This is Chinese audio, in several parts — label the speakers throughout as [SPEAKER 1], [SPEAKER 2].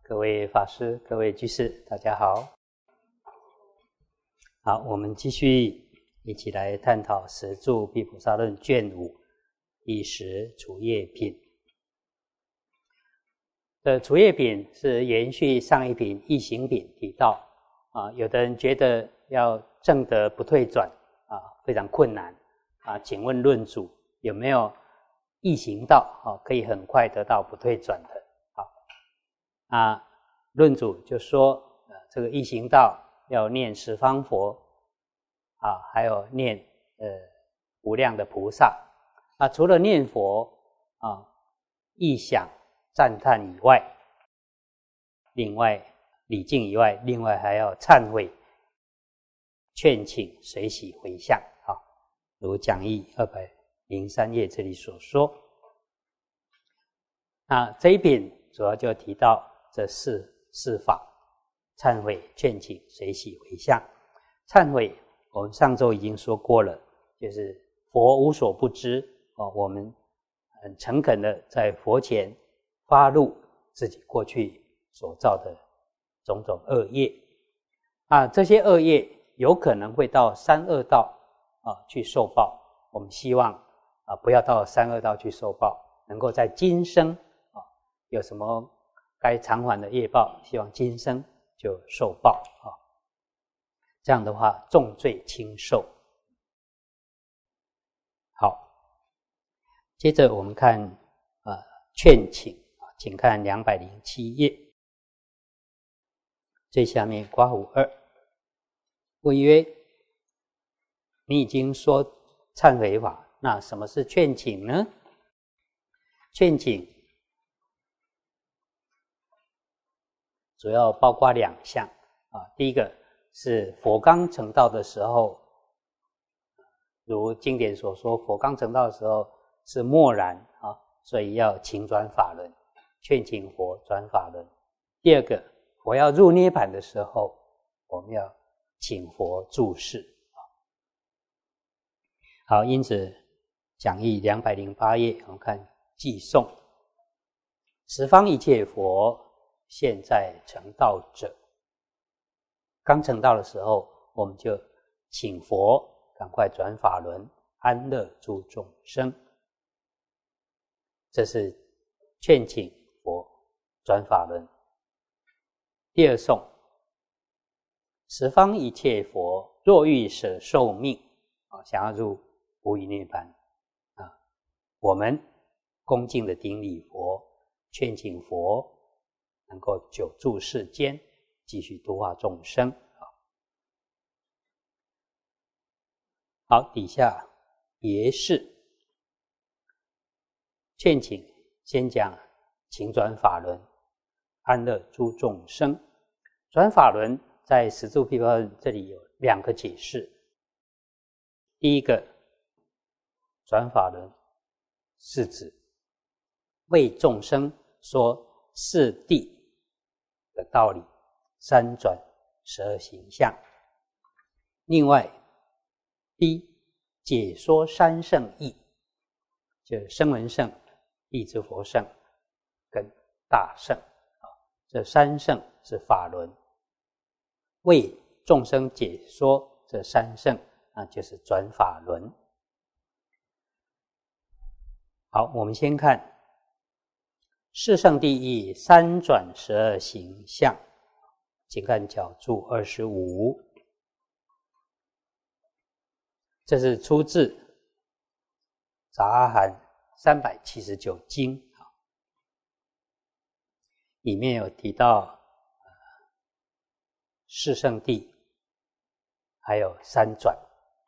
[SPEAKER 1] 各位法师、各位居士，大家好。好，我们继续一起来探讨《十住毗菩萨论》卷5第10除业品。除业品是延续上一品易行品提到有的人觉得要证得不退转非常困难请问论主有没有易行道可以很快得到不退转的？论主就说这个易行道要念十方佛还有念无量的菩萨除了念佛忆想赞叹以外，另外礼敬以外，另外还要忏悔、劝请、随喜回向如讲义203页这里所说。那这一品主要就提到这四法：忏悔、劝请、随喜、回向。忏悔我们上周已经说过了，就是佛无所不知我们很诚恳的在佛前发露自己过去所造的种种恶业这些恶业有可能会到三恶道去受报。我们希望不要到三恶道去受报，能够在今生有什么该偿还的业报，希望今生就受报这样的话重罪轻受。好，接着我们看劝请请看207页，最下面括弧2，问曰：你已经说忏悔法，那什么是劝请呢？劝请主要包括2项第一个是佛刚成道的时候，如经典所说，佛刚成道的时候是默然所以要请转法轮，劝请佛转法轮。第二个，佛要入涅槃的时候，我们要请佛住世好，因此讲义208页我们看偈颂：十方一切佛现在成道者。刚成道的时候，我们就请佛赶快转法轮，安乐诸众生。这是劝请佛转法轮。第二颂：十方一切佛若欲舍寿命想要入无余涅槃我们恭敬的顶礼佛，劝请佛能够久住世间，继续度化众生好，底下别事劝请，先讲请转法轮，安乐诸众生。转法轮在十住毗菩萨论这里有2个解释。第一个，转法轮是指为众生说四谛的道理，3转12行相。另外B，解说三圣义，就是声闻圣、地支佛圣跟大圣这3圣是法轮，为众生解说这3圣就是转法轮。好，我们先看四圣谛义3转12行相，请看角注25，这是出自杂阿含379经里面有提到四圣谛还有3转。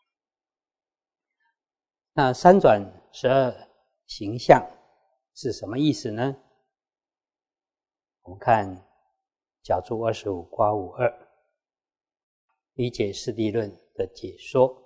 [SPEAKER 1] 那3转12行相是什么意思呢？我们看角注25括弧2，理解四谛论的解说。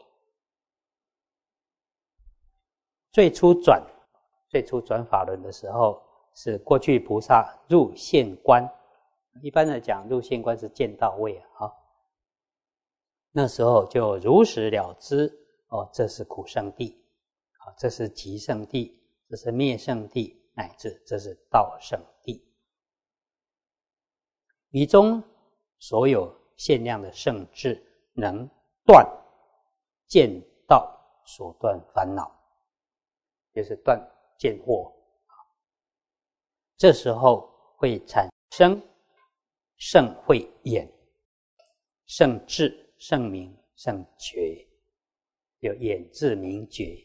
[SPEAKER 1] 最初转法轮的时候，是过去菩萨入现观，一般来讲入现观是见到位那时候就如实了知这是苦圣谛这是集圣谛，这是灭圣谛，乃至这是道圣谛。 于中所有限量的圣智，能断见道所断烦恼，就是断见惑。这时候会产生圣慧眼、圣智、圣明、圣觉，有眼智明觉。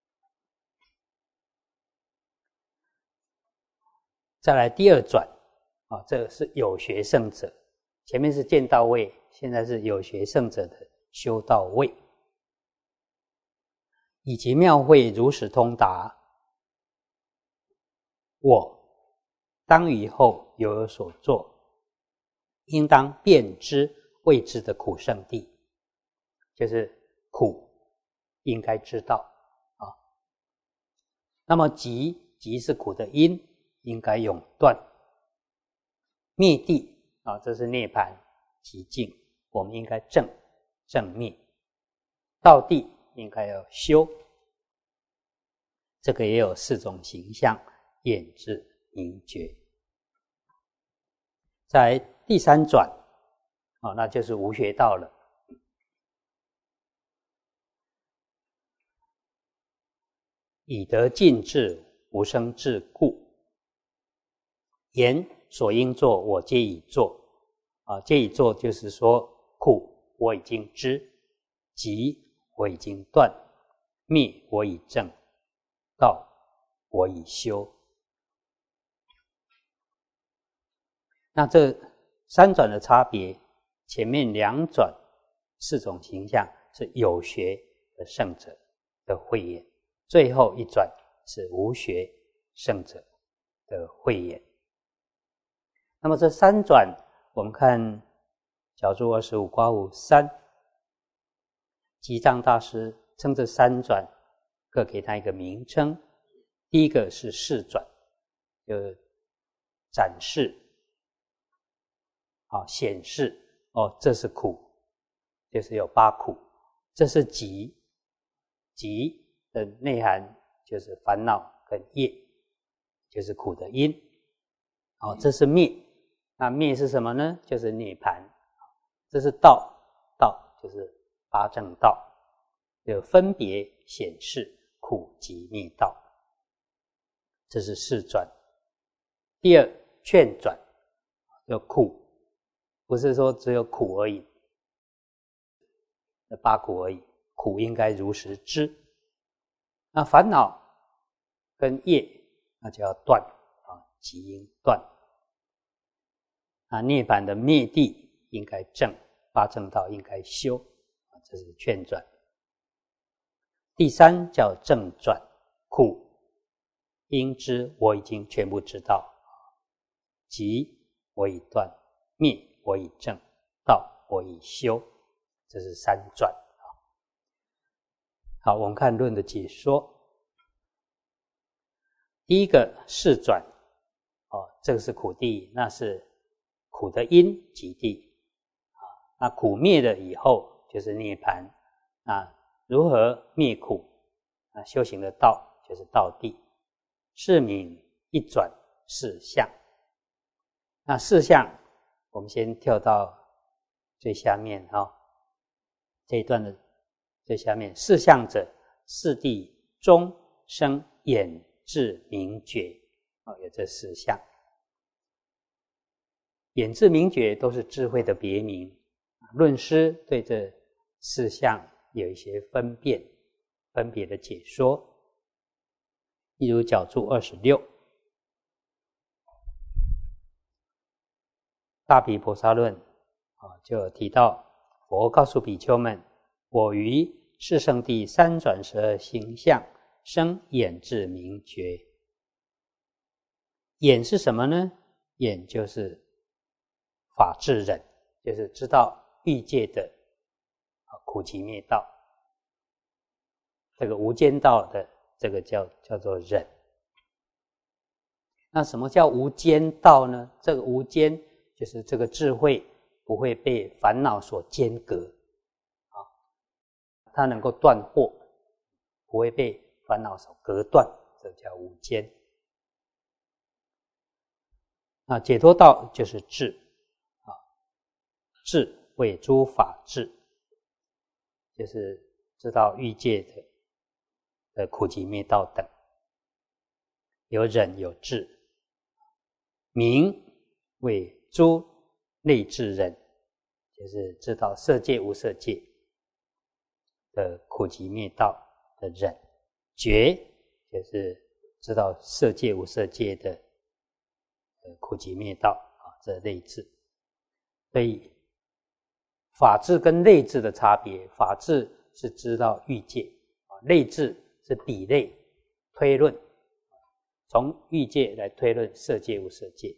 [SPEAKER 1] 再来第二转这个是有学圣者，前面是见道位，现在是有学圣者的修道位。以及妙慧如实通达，我当于后有所作，应当辨知未知的苦圣地，就是苦应该知道那么集是苦的因，应该永断。灭地这是涅槃极境，我们应该正灭。道地应该要修，这个也有4种形象，眼智明觉。在第3转那就是无学道了。以得尽智，无生智故，言所应作，我皆已作皆已作就是说，苦我已经知，集我已经断，灭我已证，道我已修。那这3转的差别，前面2转4种形象是有学的圣者的慧眼，最后一转是无学圣者的慧眼。那么这3转，我们看角注25括弧3，吉藏大师称这3转各给他一个名称。第一个是示转，就展示显示这是苦，就是有8苦。这是集的内涵就是烦恼跟业，就是苦的因这是灭，那灭是什么呢？就是涅槃。这是道就是八正道，有分别显示苦集灭道，这是示转。第二劝转，有苦不是说只有苦而已，8苦而已，苦应该如实知。那烦恼跟业那就要断即应断。涅槃的灭地应该正，八正道应该修，这是劝转。第3叫正转，苦应知我已经全部知道，即我已断，灭我已正，道我已修，这是3转。好，我们看论的解说。第一个示转这个是苦地，那是苦的因即地那苦灭了以后就是涅槃。那如何灭苦？修行的道就是道地。示明一转4相。那4相我们先跳到最下面这一段的最下面。4相者，四谛中生眼智明觉有这4相。眼智明觉都是智慧的别名。论师对这4相有一些分别的解说。例如角注26，大毗婆沙论就有提到，佛告诉比丘们，我于四圣谛3转12形象生眼智明觉。眼是什么呢？眼就是法智忍，就是知道欲界的苦集灭道，这个无间道的这个叫做忍。那什么叫无间道呢？这个无间就是这个智慧不会被烦恼所间隔它能够断惑，不会被烦恼所隔断，这叫无间。那解脱道就是智智谓诸法智，就是知道欲界的苦集灭道等，有忍有智。明谓诸内智人，就是知道色界无色界的苦集灭道的忍。觉就是知道色界无色界的苦集灭道这类智。所以法智跟类智的差别，法智是知道欲界，类智是比类推论，从欲界来推论色界无色界。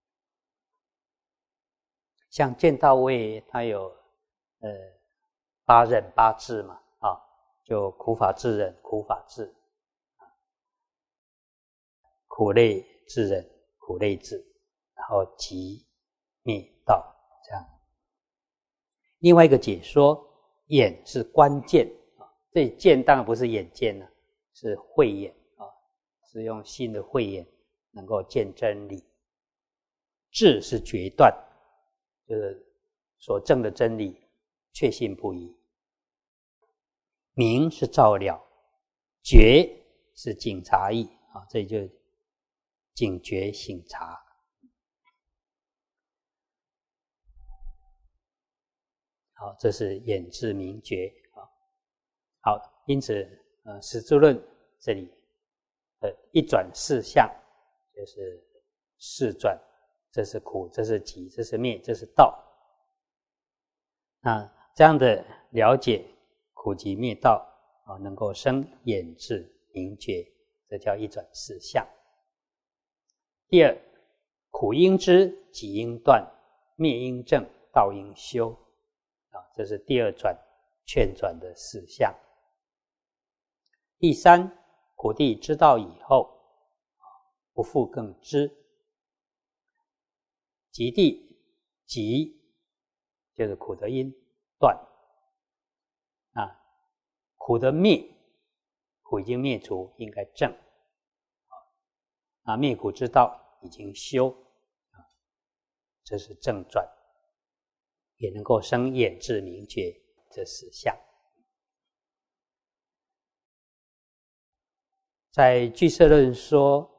[SPEAKER 1] 像见道位它有八忍八智嘛，就苦法智忍、苦法智、苦类智忍、苦类智，然后集灭道这样。另外一个解说，眼是关键这里见当然不是眼见了，是慧眼是用心的慧眼能够见真理。智是决断，就是所证的真理确信不疑。明是照了，觉是警察意这里就警觉醒察。好，这是眼智明觉。好，因此十住论这里一转四相，就是四转，这是苦，这是集，这是灭，这是道。那这样的了解苦集灭道能够生眼智明觉，这叫一转四相。第二，苦应知，集应断，灭应证，道应修这是第二转劝转的四相。第三，苦地知道以后不复更知。集地，集就是苦的因断苦的灭，苦已经灭除，应该证灭苦之道已经修这是正转，也能够生眼智明觉这四相。在俱舍论说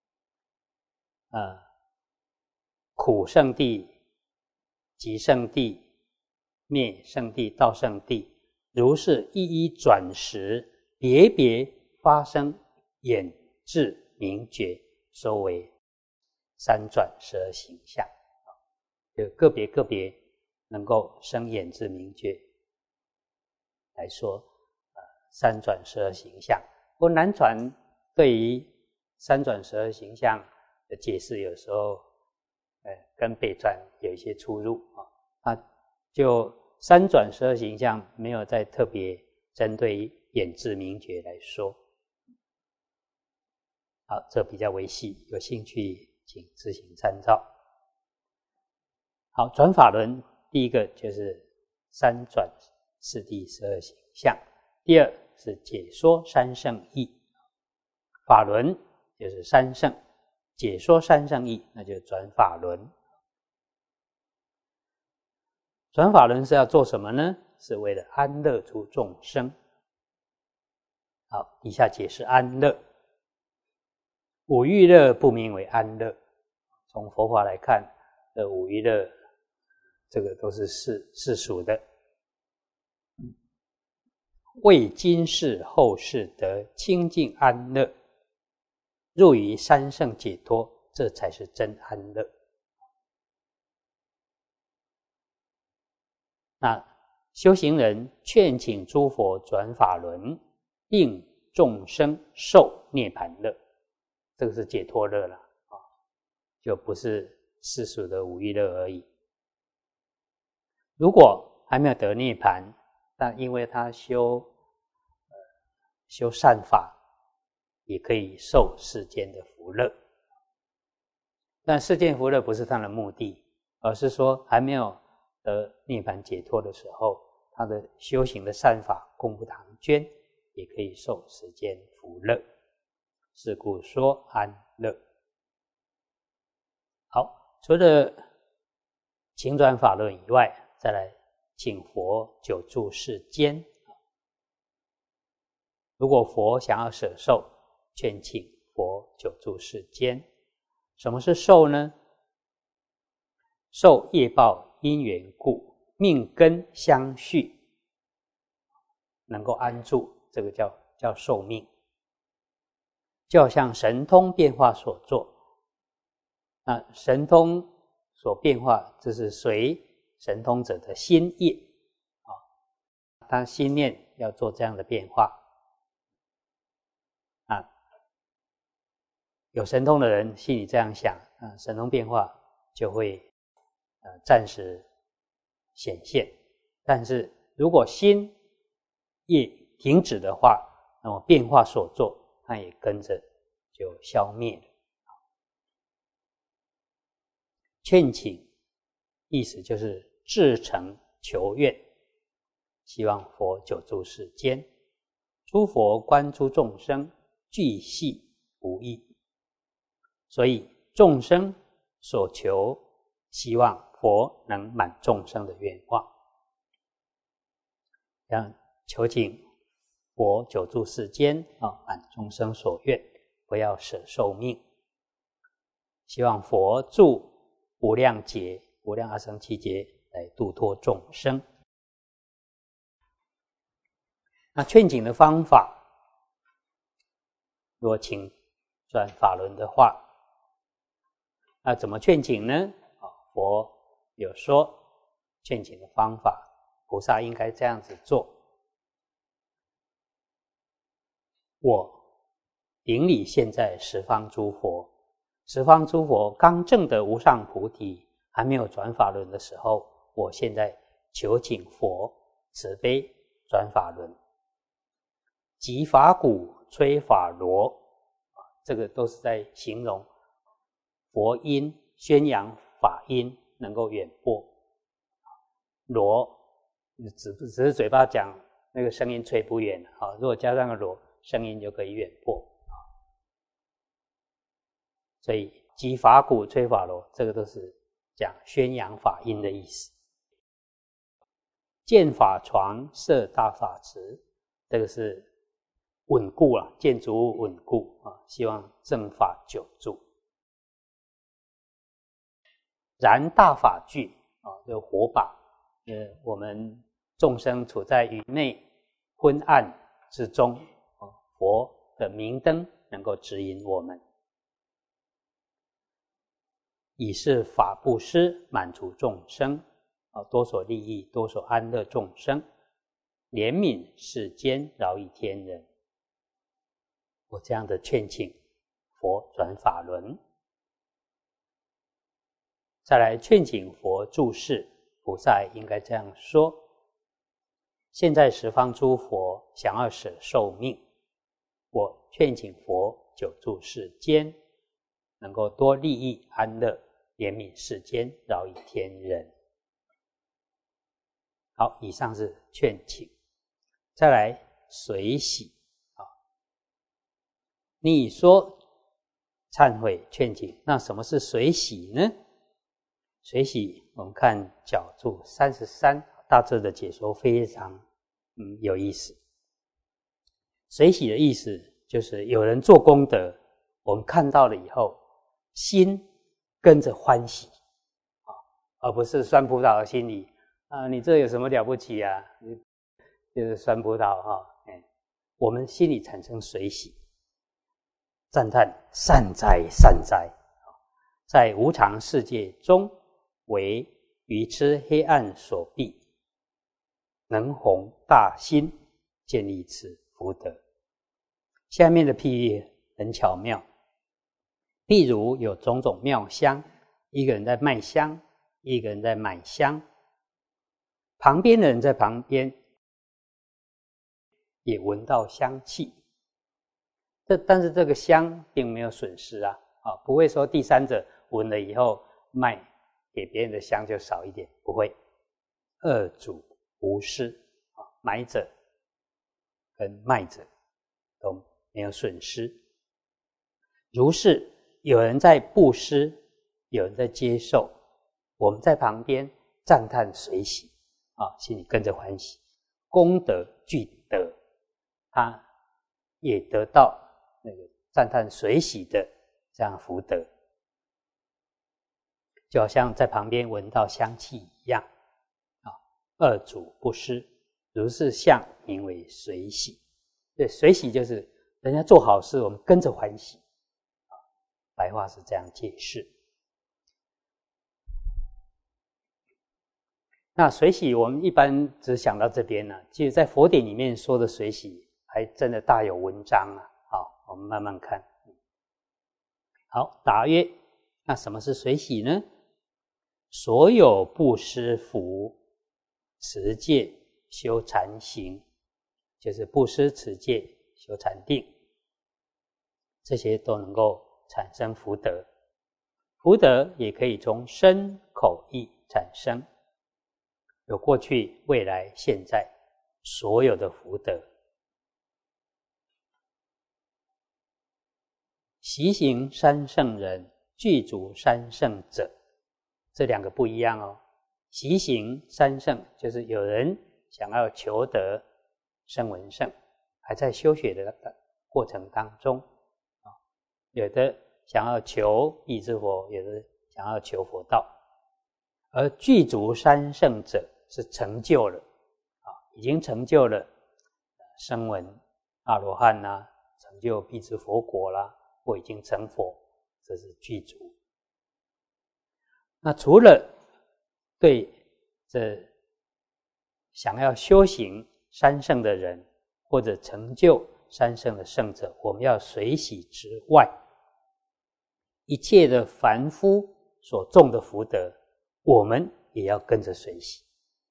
[SPEAKER 1] 苦圣地、集圣地、灭圣地、道圣地，如是一一转时，别别发生眼智明觉，说为三转十二行相。就个别能够生眼智明觉来说三转十二行相。不过南传对于三转十二行相的解释有时候跟北传有一些出入就三转十二行相没有再特别针对眼智明觉来说。好，这比较微细，有兴趣请自行参照。好，转法轮第一个就是三转四谛十二行相，第二是解说三圣义。法轮就是三圣，解说三圣义，那就转法轮。转法轮是要做什么呢？是为了安乐诸众生。好，以下解释安乐。五欲乐不名为安乐，从佛法来看，五欲乐这个都是世俗的。为今世后世得清净安乐，入于三圣解脱，这才是真安乐。那修行人劝请诸佛转法轮，令众生受涅槃乐，这个是解脱乐了就不是世俗的五欲乐而已。如果还没有得涅槃，但因为他修善法，也可以受世间的福乐。但世间福乐不是他的目的，而是说还没有得涅槃解脱的时候，他的修行的善法功不唐捐，也可以受世间福乐，是故说安乐。好，除了请转法轮以外， 再来请佛久住世间。如果佛想要舍寿，劝请佛久住世间。什么是寿呢？寿业报因缘故，命根相续，能够安住，这个叫寿命。就好像神通变化所作，那神通所变化，这是随神通者的心业他心念要做这样的变化有神通的人心里这样想神通变化就会暂时显现。但是如果心业停止的话，那么变化所作它也跟着就消灭了。劝请意思就是至诚求愿，希望佛久住世间。诸佛观诸众生，具系无异。所以众生所求，希望佛能满众生的愿望，这样求请佛久住世间满众生所愿，不要舍寿命。希望佛助无量劫、无量阿僧祇劫来度脱众生。那劝请的方法，如果请转法轮的话，那怎么劝请呢？佛有说劝请的方法，菩萨应该这样子做。我顶礼现在十方诸佛，十方诸佛刚证得无上菩提，还没有转法轮的时候，我现在求请佛慈悲转法轮。击法鼓，吹法螺，这个都是在形容佛音宣扬法音能够远播。螺只是嘴巴讲，那个声音吹不远如果加上个螺，声音就可以远播。所以击法鼓，吹法螺，这个都是讲宣扬法音的意思。建法床，设大法池，这个是稳固建筑物稳固希望正法久住。燃大法炬就火把，我们众生处在愚昧昏暗之中，佛的明灯能够指引我们。以是法布施，满足众生，多所利益，多所安乐众生，怜悯世间，饶益天人。我这样的劝请佛转法轮。再来劝请佛住世，菩萨应该这样说：现在十方诸佛想要舍寿命，我劝请佛久住世间，能够多利益安乐，怜悯世间，饶益天人。好，以上是劝请。再来随喜你说忏悔劝请，那什么是随喜呢？随喜我们看角注33，大致的解说非常有意思。随喜的意思就是有人做功德，我们看到了以后心跟着欢喜而不是酸葡萄的心里你这有什么了不起啊，就是酸葡萄我们心里产生随喜，赞叹善哉善哉，在无常世界中为愚痴黑暗所蔽，能弘大心，建立此福德。下面的譬喻很巧妙，譬如有种种妙香，一个人在卖香，一个人在买香，旁边的人在旁边也闻到香气，但是这个香并没有损失不会说第三者闻了以后卖给别人的香就少一点，不会，二主无失买者跟卖者都没有损失。如是有人在布施，有人在接受，我们在旁边赞叹随喜心里跟着欢喜，功德具德，他也得到那个赞叹随喜的这样福德，就好像在旁边闻到香气一样二主不失，如是相名为随喜。对，随喜就是人家做好事，我们跟着欢喜白话是这样解释。那随喜我们一般只想到这边呢，其实在佛典里面说的随喜还真的大有文章好，我们慢慢看。好，答曰：那什么是随喜呢？所有布施福、持戒、修禅行，就是布施、持戒、修禅定，这些都能够产生福德。福德也可以从身口意产生，有过去、未来、现在所有的福德。习行三圣人，具足三圣者，这两个不一样哦。习行三圣就是有人想要求得声闻圣，还在修学的过程当中有的想要求必之佛，有的想要求佛道。而具足三圣者是成就了已经成就了声闻阿罗汉啦，成就必之佛果啦，或已经成佛，这是具足。那除了对这想要修行三圣的人，或者成就三圣的圣者，我们要随喜之外，一切的凡夫所种的福德，我们也要跟着随喜。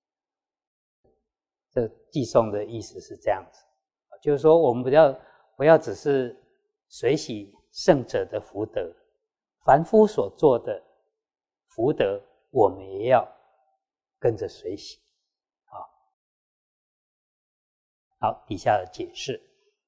[SPEAKER 1] 这寄送的意思是这样子，就是说我们不要只是随喜圣者的福德，凡夫所做的福德，我们也要跟着随喜。好，底下的解释，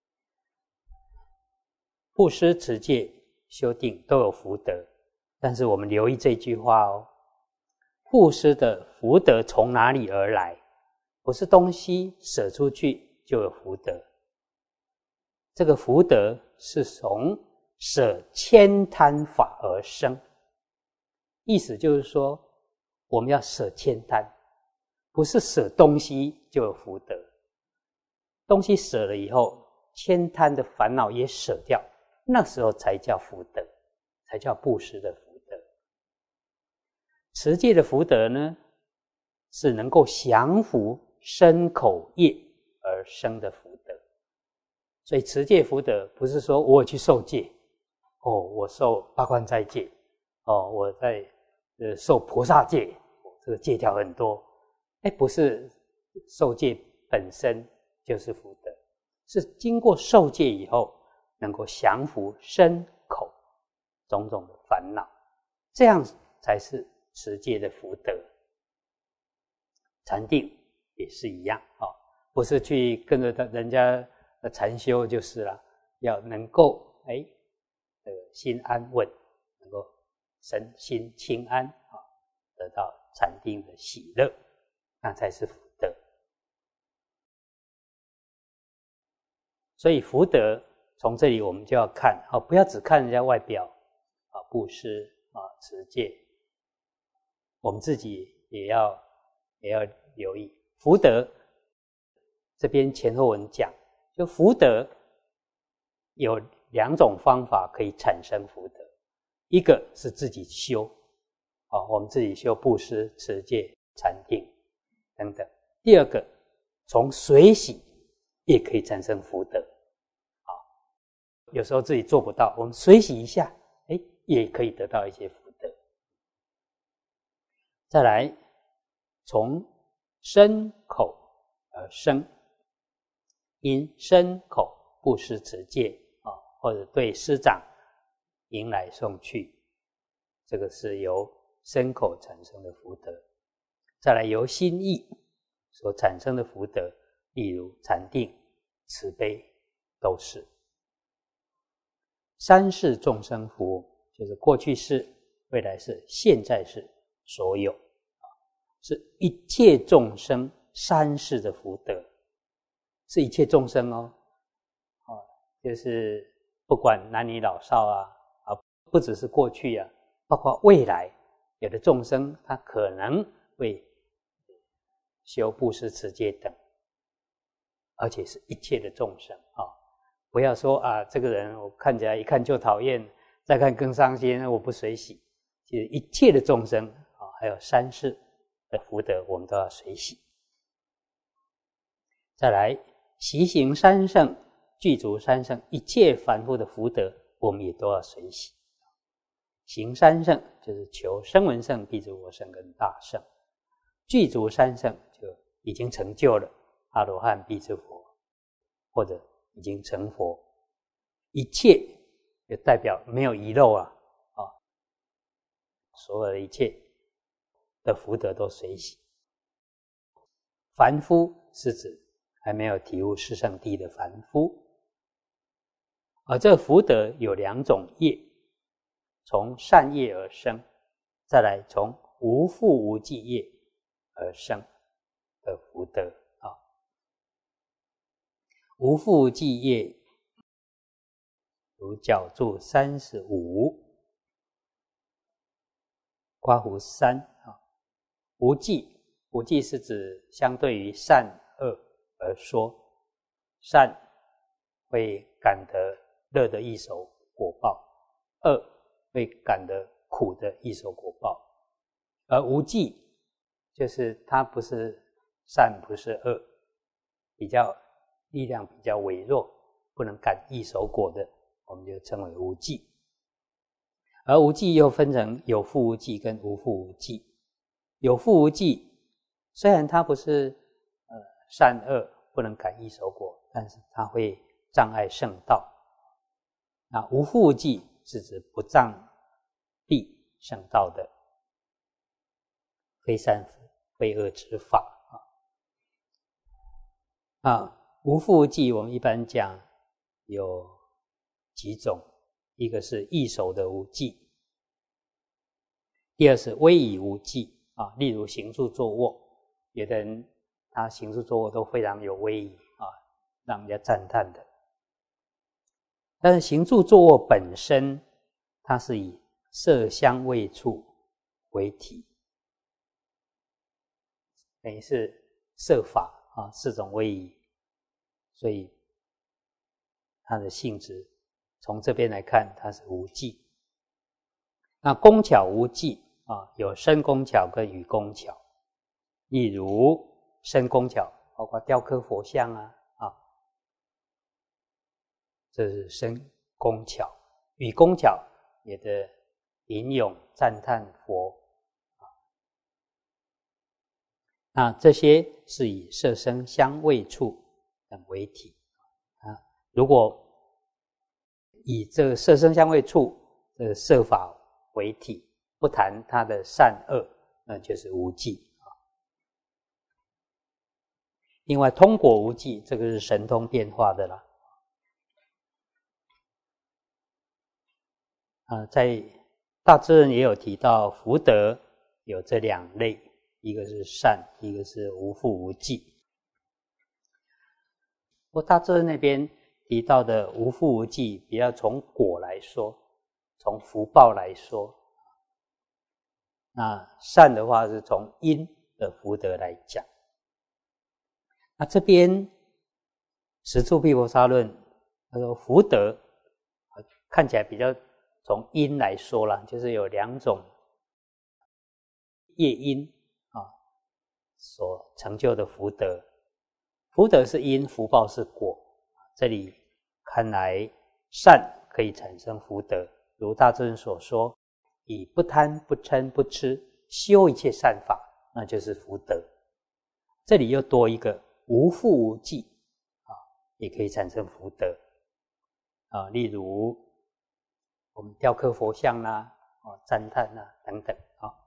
[SPEAKER 1] 布施、持戒、修定都有福德，但是我们留意这句话哦，布施的福德从哪里而来？不是东西舍出去就有福德，这个福德是从舍悭贪法而生。意思就是说，我们要舍悭贪，不是舍东西就有福德。东西舍了以后，悭贪的烦恼也舍掉，那时候才叫福德，才叫布施的福德。持戒的福德呢，是能够降伏身口业而生的福德。所以持戒福德不是说我去受戒我受八关斋戒我在受菩萨戒这个戒条很多不是受戒本身就是福德，是经过受戒以后能够降服身口种种的烦恼，这样才是持戒的福德。禅定也是一样不是去跟着人家的禅修就是了，要能够心安稳，能够身心清安得到禅定的喜乐，那才是福德。所以福德从这里我们就要看不要只看人家外表布施持戒，我们自己也要留意福德。这边前后文讲，就福德有两种方法可以产生福德，一个是自己修我们自己修布施、持戒、禅定等等；第二个从随喜也可以产生福德有时候自己做不到，我们随喜一下也可以得到一些福德。再来从身口而生，因身口布施持戒或者对师长迎来送去，这个是由身口产生的福德。再来由心意所产生的福德，例如禅定、慈悲都是。三世众生福，就是过去世、未来世、现在世所有。 是一切众生三世的福德，是一切众生哦，就是不管男女老少不只是过去包括未来，有的众生他可能会修布施、持戒等，而且是一切的众生不要说这个人我看起来一看就讨厌，再看更伤心，我不随喜。其实一切的众生还有三世的福德，我们都要随喜。再来，习行三圣，具足三圣，一切凡夫的福德，我们也都要随喜。行三圣就是求声闻圣、辟支佛圣跟大圣，具足三圣就已经成就了阿罗汉、辟支佛，或者已经成佛，一切就代表没有遗漏所有的一切的福德都随喜。凡夫是指还没有体悟四圣谛的凡夫，而这福德有两种业，从善业而生，再来从无复无记业而生的福德无复无记业如角柱35括弧3无记，无记是指相对于善恶而说，善会感得乐的一手果报，恶会感得苦的一手果报，而无记就是它不是善不是恶，力量比较微弱，不能感一手果的，我们就称为无记。而无记又分成有复无记跟无复无记。有复无记虽然它不是善恶不能感一手果，但是它会障碍圣道。那无复无记是指不障蔽圣道的非善非恶之法无复无记我们一般讲有几种，一个是易守的无记，第二是威仪无记例如行住坐卧，有的人他行住坐卧都非常有威仪让人家赞叹的。但是行住坐卧本身它是以色香味触为体，等于是色法四种威仪，所以它的性质从这边来看它是无记。那工巧无记有身工巧跟语工巧，例如身工巧包括雕刻佛像这是身工巧。语工巧也的吟咏赞叹佛那这些是以色声香味触等为体如果以这个色声香味触的色法为体，不谈它的善恶，那就是无记另外通果无记，这个是神通变化的啦在大智论也有提到福德有这两类，一个是善，一个是无复无记。不过大智论那边提到的无复无记比较从果来说，从福报来说，那善的话是从因的福德来讲。那这边十住毗婆沙论他说福德看起来比较从因来说啦，就是有两种业因所成就的福德。福德是因，福报是果。这里看来善可以产生福德，如大智论所说，以不贪不嗔不痴修一切善法，那就是福德。这里又多一个无复无记也可以产生福德例如我们雕刻佛像赞叹等等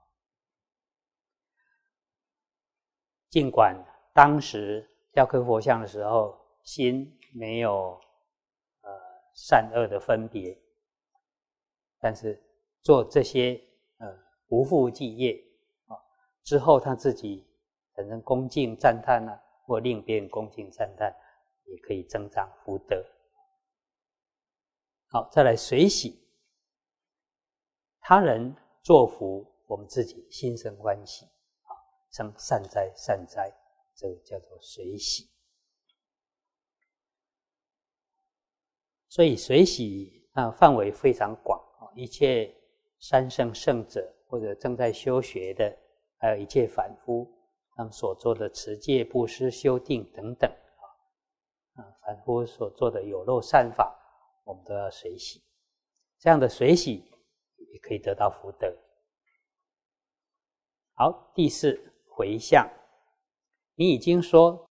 [SPEAKER 1] 尽管当时雕刻佛像的时候心没有善恶的分别，但是做这些无复无记业之后他自己产生恭敬赞叹啊，或令别人恭敬赞叹，也可以增长福德。好，再来随喜，他人作福，我们自己心生欢喜啊，称善哉善哉，这个叫做随喜。所以随喜范围非常广，一切三圣圣者或者正在修学的，还有一切凡夫他们所做的持戒、布施、修定等等凡夫所做的有漏善法，我们都要随喜。这样的随喜也可以得到福德。好，第四，回向。你已经说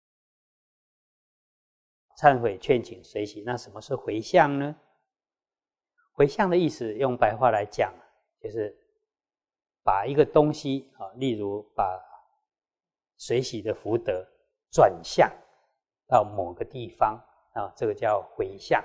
[SPEAKER 1] 忏悔、劝请、随喜，那什么是回向呢？回向的意思用白话来讲，就是把一个东西例如把随喜的福德转向到某个地方这个叫回向。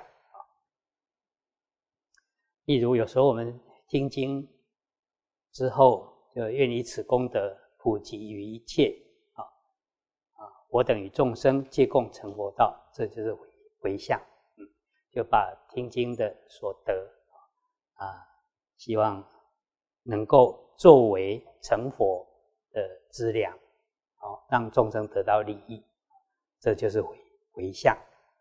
[SPEAKER 1] 例如有时候我们听经之后，就愿以此功德普及于一切我等与众生皆共成佛道，这就是回向。就把听经的所得希望能够作为成佛的资粮让众生得到利益，这就是回向。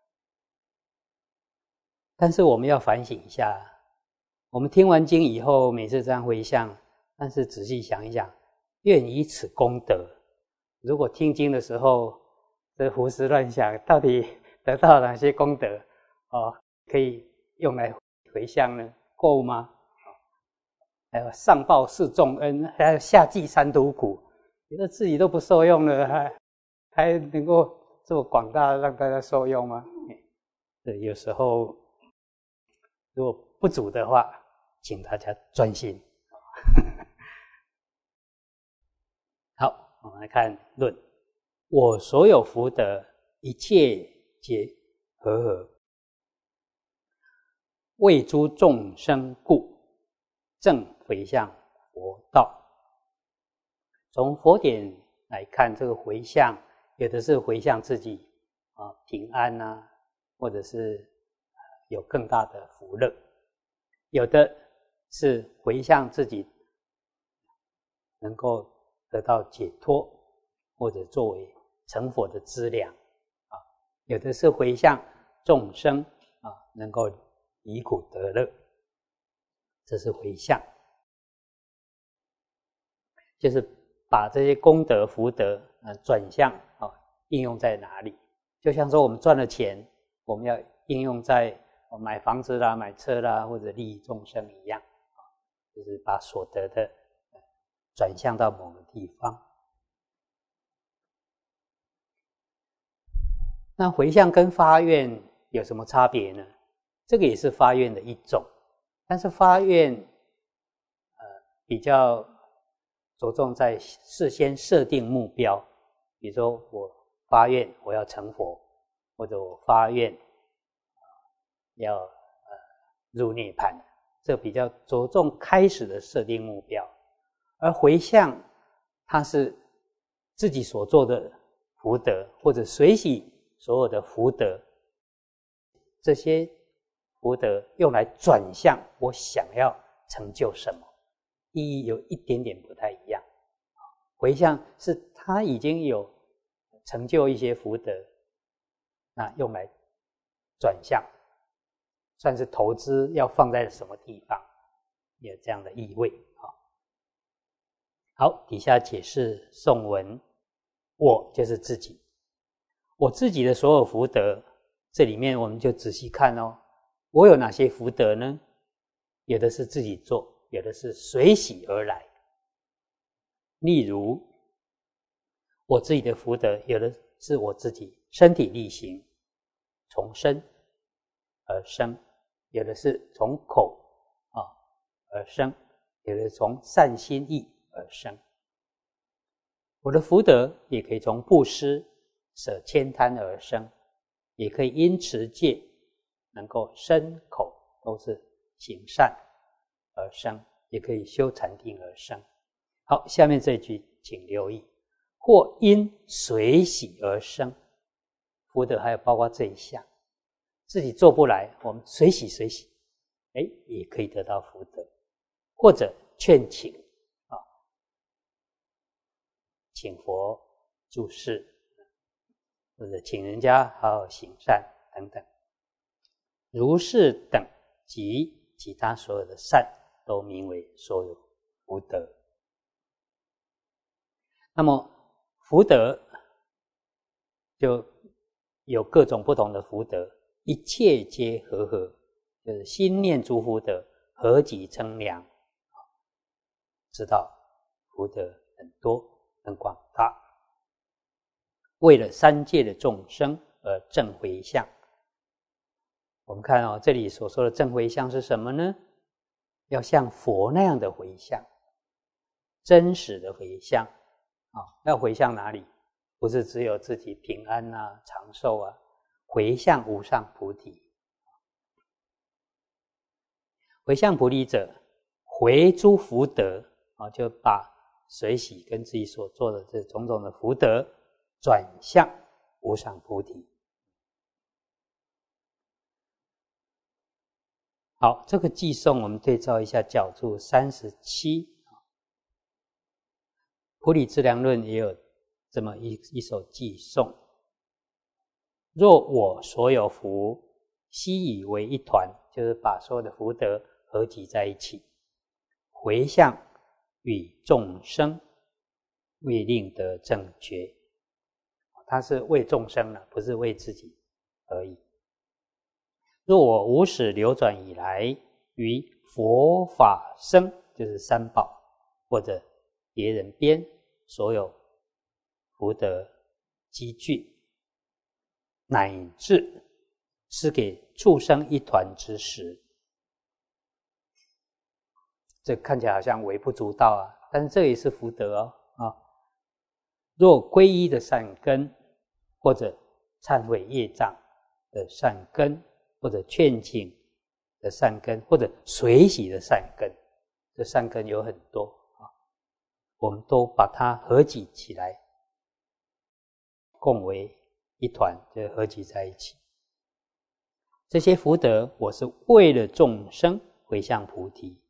[SPEAKER 1] 但是我们要反省一下，我们听完经以后每次这样回向，但是仔细想一想，愿以此功德，如果听经的时候这胡思乱想，到底得到哪些功德可以用来回向呢？够吗？还有上报四重恩，还有下济三途苦，觉得自己都不受用了，还能够这么广大让大家受用吗？有时候如果不足的话，请大家专心。好，我们来看论。我所有福德，一切皆和合，为诸众生故，正回向佛道。从佛典来看，这个回向有的是回向自己平安或者是有更大的福乐，有的是回向自己能够得到解脱，或者作为成佛的资粮有的是回向众生能够离苦得乐，这是回向，就是把这些功德福德转向应用在哪里。就像说我们赚了钱，我们要应用在买房子啦、买车啦，或者利益众生一样就是把所得的转向到某个地方。那回向跟发愿有什么差别呢？这个也是发愿的一种，但是发愿比较着重在事先设定目标，比如说我发愿我要成佛，或者我发愿要入涅槃，这比较着重开始的设定目标。而回向它是自己所做的福德，或者随喜所有的福德，这些福德用来转向我想要成就什么，意义有一点点不太一样。回向是他已经有成就一些福德，那用来转向，算是投资要放在什么地方，有这样的意味。好，底下解释颂文，我就是自己，我自己的所有福德，这里面我们就仔细看我有哪些福德呢？有的是自己做，有的是随喜而来。例如我自己的福德，有的是我自己身体力行，从身而生，有的是从口而生，有的从善心意而生。我的福德也可以从布施舍悭贪而生，也可以因持戒能够身口都是行善而生，也可以修禅定而生。好，下面这一句请留意，或因随喜而生，福德还有包括这一项，自己做不来，我们随喜，也可以得到福德，或者劝请请佛注释，或者请人家好好行善等等，如是等及其他所有的善，都名为所有福德。那么福德就有各种不同的福德，一切皆和合，就是心念诸福德合己称量，知道福德很多很广大，为了三界的众生而正回向。我们看这里所说的正回向是什么呢？要像佛那样的回向，真实的回向要回向哪里？不是只有自己平安长寿回向无上菩提。回向菩提者，回诸福德就把随喜跟自己所做的这种种的福德转向无上菩提。好，这个偈颂我们对照一下角注37，菩提资粮论也有这么一首偈颂：若我所有福，悉以为一团，就是把所有的福德合集在一起，回向与众生，为令得正觉。它是为众生不是为自己而已。若我无始流转以来，于佛法僧，就是三宝或者别人编所有福德积聚，乃至施给畜生一团之时，这看起来好像微不足道但是这也是福德若皈依的善根，或者忏悔业障的善根，或者劝请的善根，或者随喜的善根，这善根有很多我们都把它合集起来，共为一团，就合集在一起。这些福德我是为了众生回向菩提，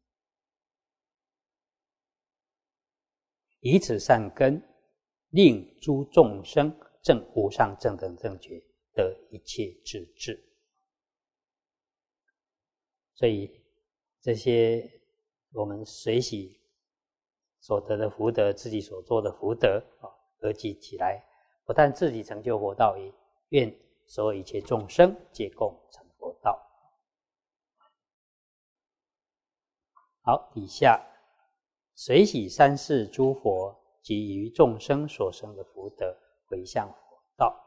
[SPEAKER 1] 以此善根令诸众生证无上正等正觉，得一切智智。所以这些我们随喜所得的福德，自己所做的福德合集起来，不但自己成就佛道，也愿所有一切众生皆共成佛道。好，底下随喜三世诸佛及于众生所生的福德，回向佛道。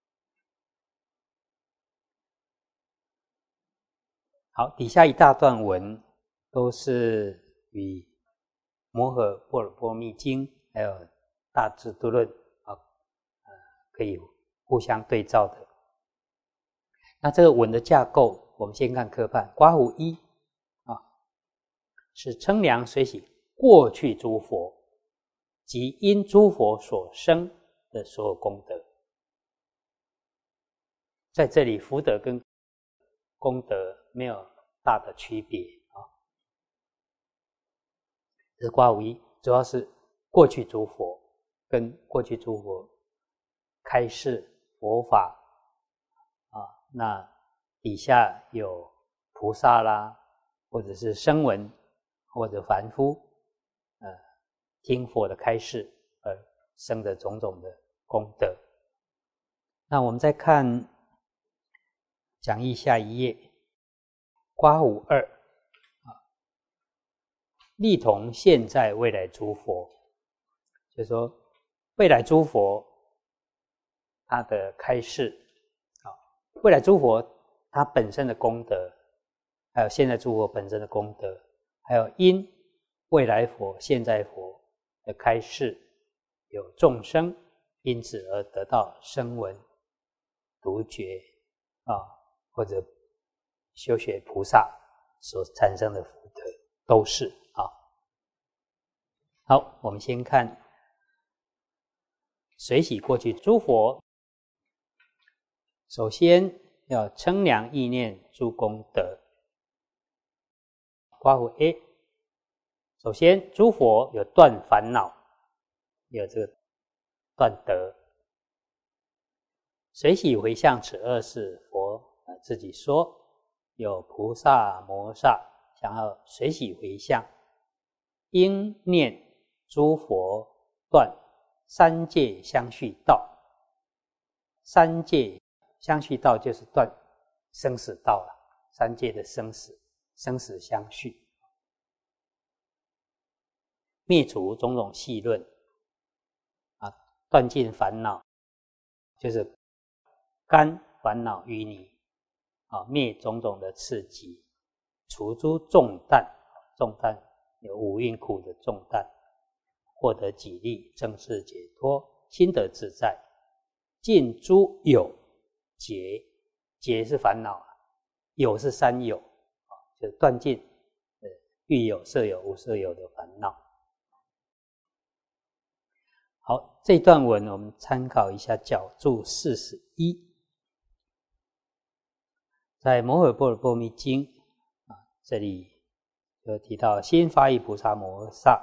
[SPEAKER 1] 好，底下一大段文都是与摩诃般若波罗蜜经还有大智度论可以互相对照的。那这个文的架构，我们先看科判。刮胡一是称量随喜过去诸佛及因诸佛所生的所有功德。在这里福德跟功德没有大的区别这是刮胡一，主要是过去诸佛跟过去诸佛开示佛法那底下有菩萨啦，或者是声闻或者凡夫听佛的开示而生的种种的功德。那我们再看讲义下一页，刮胡二力同现在未来诸佛，就是说未来诸佛他的开示未来诸佛他本身的功德，还有现在诸佛本身的功德，还有因未来佛现在佛的开示，有众生因此而得到声闻独觉或者修学菩萨所产生的福德，都是好，我们先看随喜过去诸佛，首先要称量意念诸功德。括弧 A， 首先诸佛有断烦恼，有这个断德。随喜回向此二事，佛自己说，有菩萨摩萨想要随喜回向，应念诸佛断三界相续道。三界相续道就是断生死道了，三界的生死相续，灭除种种戏论断尽烦恼，就是干烦恼淤泥灭种种的刺激，除诸重担，重担有五蕴苦的重担，获得己利，正式解脱，心得自在，尽诸有结，结是烦恼，有是三有，就是断尽欲有、色有、无色有的烦恼。好，这段文我们参考一下角注41，在《摩诃般若波罗蜜经》这里有提到，心发意菩萨摩萨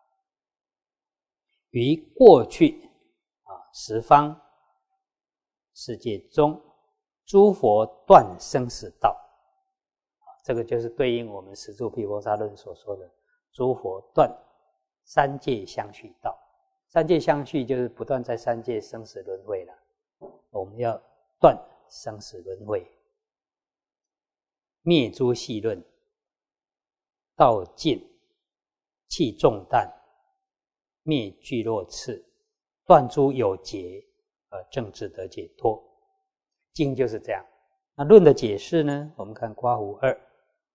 [SPEAKER 1] 于过去十方世界中，诸佛断生死道，这个就是对应我们十住毗婆沙论所说的诸佛断三界相续道。三界相续就是不断在三界生死轮回了，我们要断生死轮回，灭诸戏论，道尽弃重担，灭聚落刺，断诸有结，正智得解脱。经就是这样。那论的解释呢，我们看括弧2，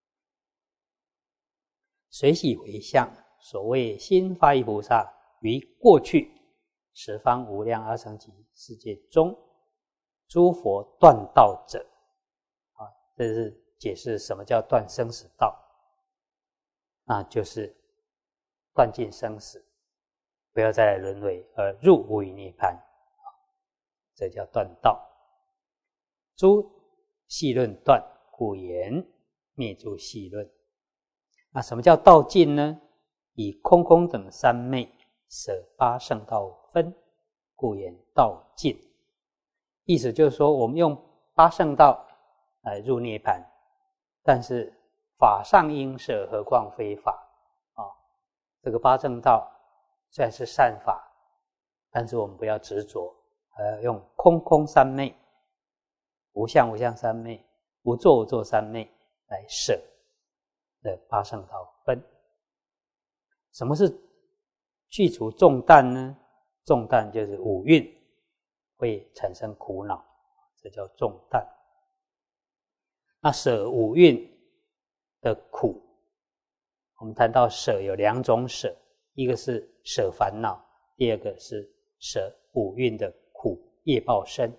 [SPEAKER 1] 随喜回向，所谓心发意菩萨于过去十方无量阿僧祇世界中，诸佛断道者，这是解释什么叫断生死道，那就是断尽生死，不要再来轮回，而入无余涅槃，这叫断道。诸戏论断，故言灭诸戏论。那什么叫道尽呢？以空空等三昧舍八圣道分，故言道尽。意思就是说，我们用八圣道来入涅槃，但是法上应舍，何况非法这个八正道虽然是善法，但是我们不要执着，要用空空三昧、无相无相三昧、无作无作三昧来舍的八圣道分。什么是去除重担呢？重担就是五蕴会产生苦恼，这叫重担。那舍五蕴的苦，我们谈到舍有两种舍，一个是舍烦恼，第二个是舍五蕴的苦业报身。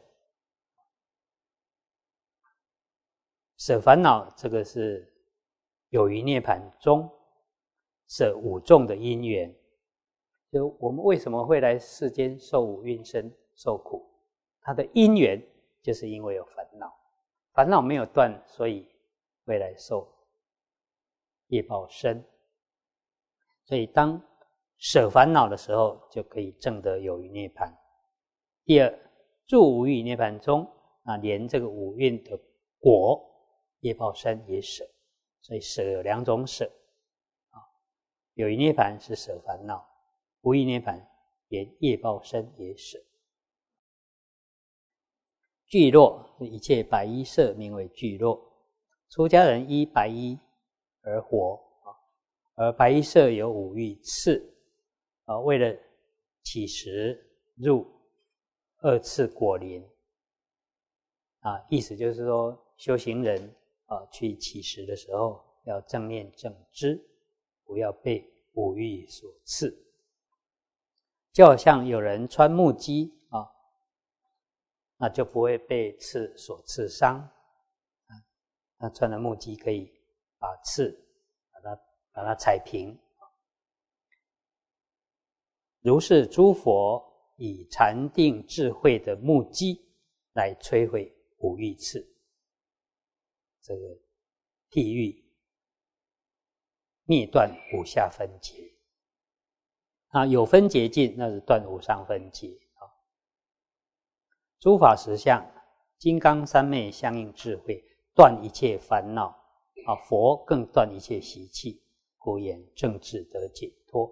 [SPEAKER 1] 舍烦恼这个是有余涅槃中舍五众的因缘，就我们为什么会来世间受五蕴身受苦，它的因缘就是因为有烦恼，烦恼没有断，所以会来受业报身。所以当舍烦恼的时候，就可以证得有余涅槃。第二，入无余涅槃中，连这个五蕴的果业报身也舍。所以舍有两种舍，有余涅槃是舍烦恼，无余涅槃连业报身也舍。聚落，一切白衣色名为聚落。出家人依白衣而活，而白衣色有五欲刺，为了起食入二次果林，意思就是说修行人去起食的时候要正念正知，不要被五欲所刺。就好像有人穿木屐那就不会被刺所刺伤，那穿了木屐可以把刺把它踩平。如是诸佛以禅定智慧的目基来摧毁五欲刺，这个譬喻灭断五下分结。有分结尽，那是断无上分结。诸法实相，金刚三昧相应智慧，断一切烦恼。佛更断一切习气，故言正智得解脱。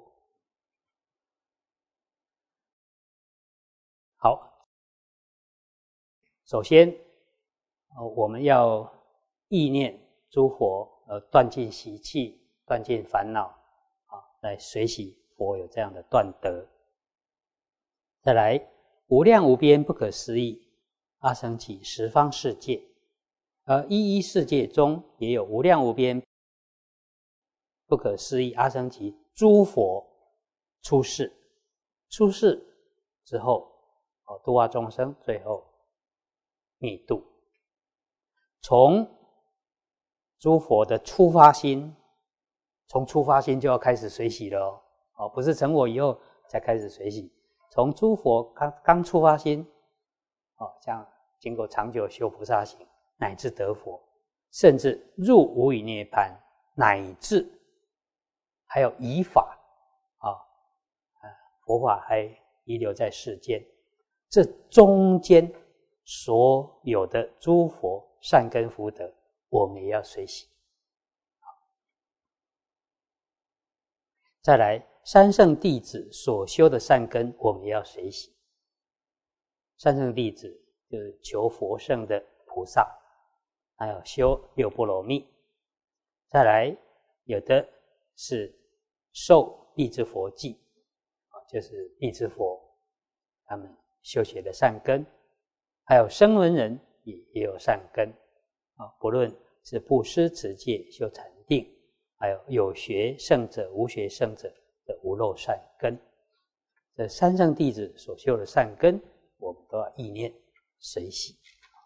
[SPEAKER 1] 好，首先我们要意念诸佛断尽习气，断尽烦恼，来随喜佛有这样的断德。再来，无量无边不可思议阿僧祇十方世界，一一世界中也有无量无边不可思议阿僧祇诸佛出世，出世之后度化众生，最后灭度。从诸佛的出发心，从出发心就要开始随喜了不是成我以后才开始随喜。从诸佛刚出发心这样经过长久修菩萨行，乃至得佛，甚至入无余涅槃，乃至还有遗法佛法还遗留在世间，这中间所有的诸佛善根福德，我们也要随喜。再来，三圣弟子所修的善根，我们也要随喜。三圣弟子就是求佛圣的菩萨，还有修六波罗蜜。再来，有的是受辟支佛记，就是辟支佛他们修学的善根，还有声闻人也有善根不论是布施持戒修禅定，还有有学圣者无学圣者的无漏善根。这三圣弟子所修的善根，我们都要意念随喜。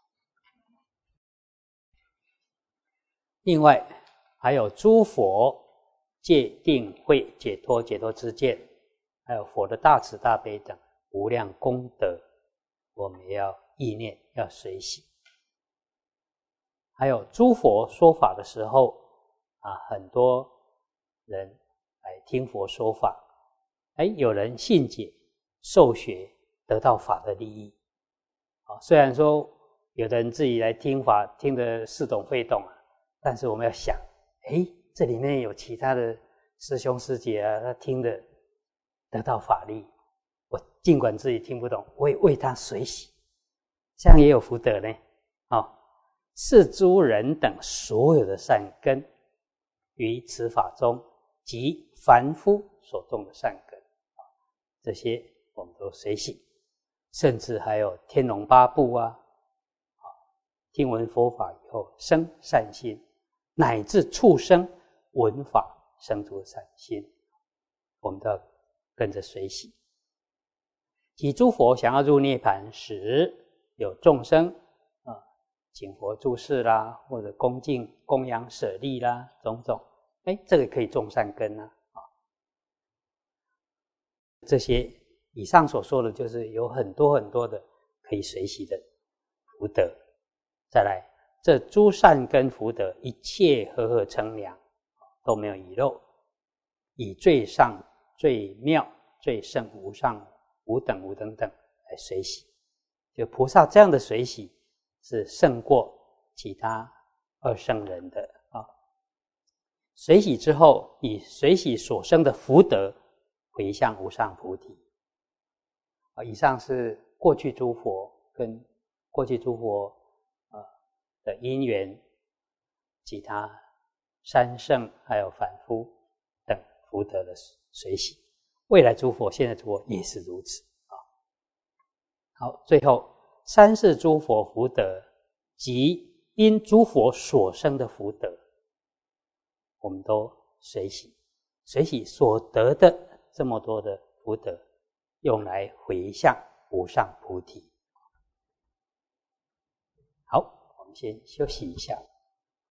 [SPEAKER 1] 另外还有诸佛戒定慧解脱知见，还有佛的大慈大悲等无量功德，我们也要意念要随喜。还有诸佛说法的时候很多人来听佛说法，有人信解受学得到法的利益虽然说有的人自己来听法听得似懂非懂但是我们要想这里面有其他的师兄师姐他听得得到法力，我尽管自己听不懂，我也为他随喜，这样也有福德呢是诸人等所有的善根，于此法中及凡夫所种的善根这些我们都随喜。甚至还有天龙八部听闻佛法以后生善心，乃至畜生闻法生出善心，我们都要跟着随喜。即诸佛想要入涅槃时，有众生请佛住世啦，或者恭敬供养舍利啦，种种这个可以种善根这些以上所说的就是有很多很多的可以随喜的福德。再来，这诸善根福德一切和合称量，都没有遗漏，以最上最妙最胜无上无等无等等来随喜。就菩萨这样的随喜是胜过其他二圣人的随喜之后，以随喜所生的福德回向无上菩提以上是过去诸佛跟过去诸佛的因缘，其他三圣还有凡夫等福德的随喜。未来诸佛现在诸佛也是如此好，最后三世诸佛福德及因诸佛所生的福德，我们都随喜。随喜所得的这么多的福德，用来回向无上菩提。好，我们先休息一下。